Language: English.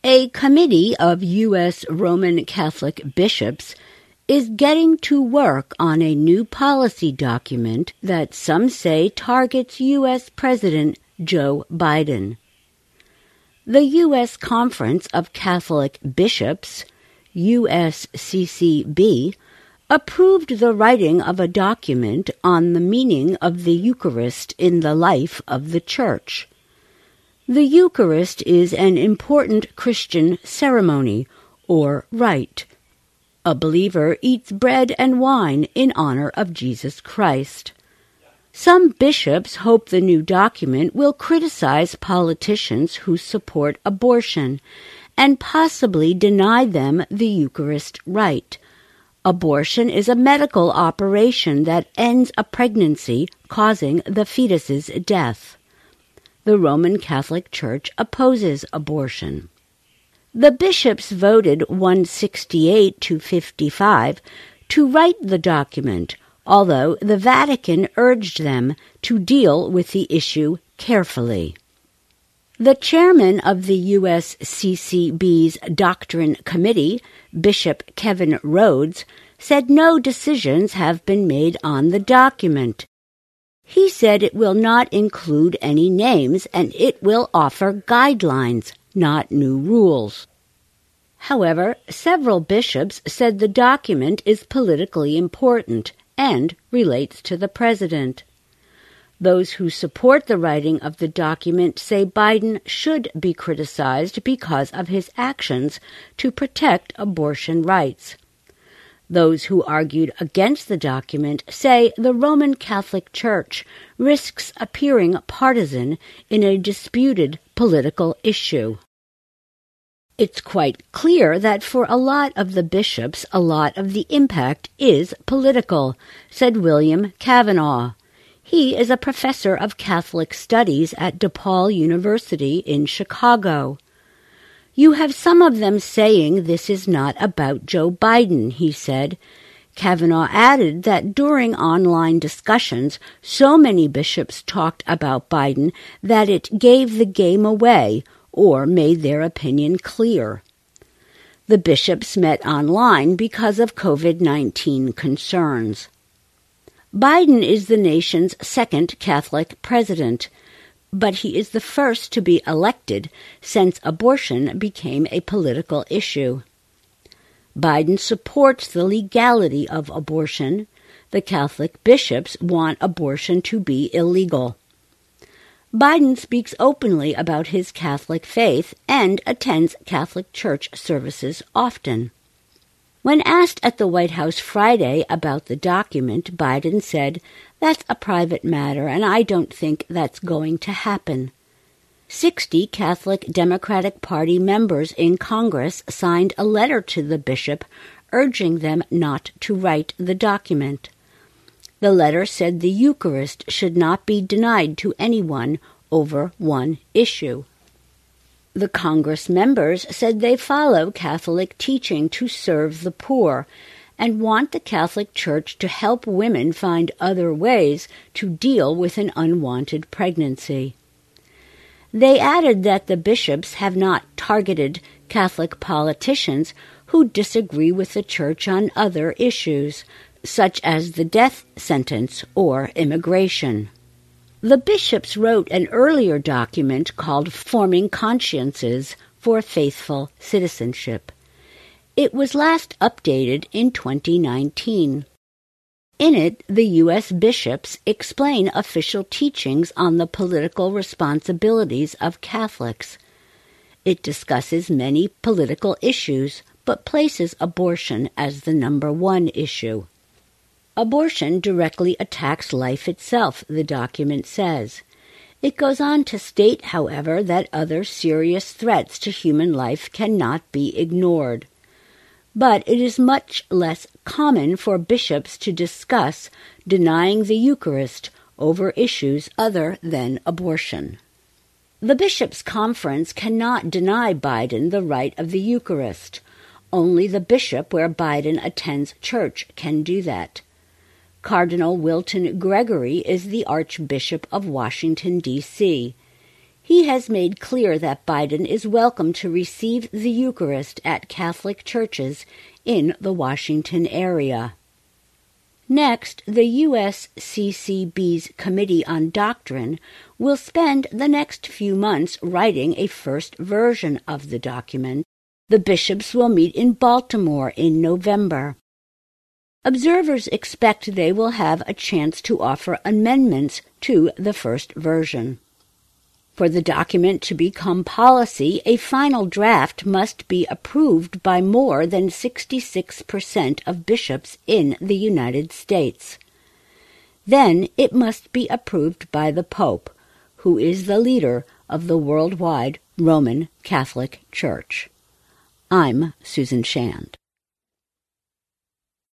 A committee of U.S. Roman Catholic bishops is getting to work on a new policy document that some say targets U.S. President Joe Biden. The U.S. Conference of Catholic Bishops, USCCB, approved the writing of a document on the meaning of the Eucharist in the life of the Church. The Eucharist is an important Christian ceremony, or rite. A believer eats bread and wine in honor of Jesus Christ. Some bishops hope the new document will criticize politicians who support abortion and possibly deny them the Eucharist rite. Abortion is a medical operation that ends a pregnancy, causing the fetus's death. The Roman Catholic Church opposes abortion. The bishops voted 168 to 55 to write the document, although the Vatican urged them to deal with the issue carefully. The chairman of the USCCB's Doctrine Committee, Bishop Kevin Rhodes, said no decisions have been made on the document. He said it will not include any names and it will offer guidelines, not new rules. However, several bishops said the document is politically important and relates to the president. Those who support the writing of the document say Biden should be criticized because of his actions to protect abortion rights. Those who argued against the document say the Roman Catholic Church risks appearing partisan in a disputed political issue. It's quite clear that for a lot of the bishops, a lot of the impact is political, said William Kavanaugh. He is a professor of Catholic Studies at DePaul University in Chicago. You have some of them saying this is not about Joe Biden, he said. Kavanaugh added that during online discussions, so many bishops talked about Biden that it gave the game away or made their opinion clear. The bishops met online because of COVID-19 concerns. Biden is the nation's second Catholic president, but he is the first to be elected since abortion became a political issue. Biden supports the legality of abortion. The Catholic bishops want abortion to be illegal. Biden speaks openly about his Catholic faith and attends Catholic church services often. When asked at the White House Friday about the document, Biden said, "That's a private matter, and I don't think that's going to happen." 60 Catholic Democratic Party members in Congress signed a letter to the bishop urging them not to write the document. The letter said the Eucharist should not be denied to anyone over one issue. The Congress members said they follow Catholic teaching to serve the poor and want the Catholic Church to help women find other ways to deal with an unwanted pregnancy. They added that the bishops have not targeted Catholic politicians who disagree with the Church on other issues, such as the death sentence or immigration. The bishops wrote an earlier document called Forming Consciences for Faithful Citizenship. It was last updated in 2019. In it, the U.S. bishops explain official teachings on the political responsibilities of Catholics. It discusses many political issues, but places abortion as the number one issue. Abortion directly attacks life itself, the document says. It goes on to state, however, that other serious threats to human life cannot be ignored. But it is much less common for bishops to discuss denying the Eucharist over issues other than abortion. The Bishops' Conference cannot deny Biden the rite of the Eucharist. Only the bishop where Biden attends church can do that. Cardinal Wilton Gregory is the Archbishop of Washington, D.C. He has made clear that Biden is welcome to receive the Eucharist at Catholic churches in the Washington area. Next, the USCCB's Committee on Doctrine will spend the next few months writing a first version of the document. The bishops will meet in Baltimore in November. Observers expect they will have a chance to offer amendments to the first version. For the document to become policy, a final draft must be approved by more than 66% of bishops in the United States. Then it must be approved by the Pope, who is the leader of the worldwide Roman Catholic Church. I'm Susan Shand.